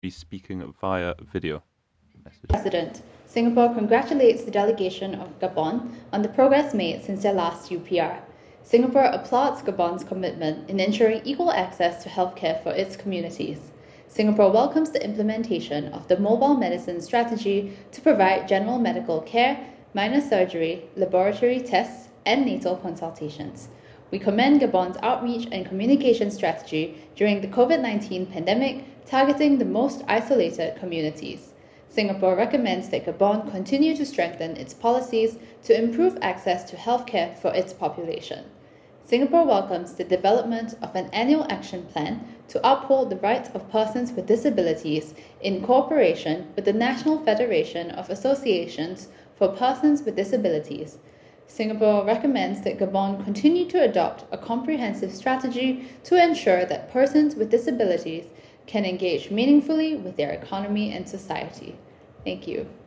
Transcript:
be speaking via video message. President, Singapore congratulates the delegation of Gabon on the progress made since their last UPR. Singapore applauds Gabon's commitment in ensuring equal access to healthcare for its communities. Singapore welcomes the implementation of the mobile medicine strategy to provide general medical care, minor surgery, laboratory tests, and natal consultations. We commend Gabon's outreach and communication strategy during the COVID-19 pandemic, targeting the most isolated communities. Singapore recommends that Gabon continue to strengthen its policies to improve access to healthcare for its population. Singapore welcomes the development of an annual action plan to uphold the rights of persons with disabilities in cooperation with the National Federation of Associations for Persons with Disabilities. Singapore recommends that Gabon continue to adopt a comprehensive strategy to ensure that persons with disabilities can engage meaningfully with their economy and society. Thank you.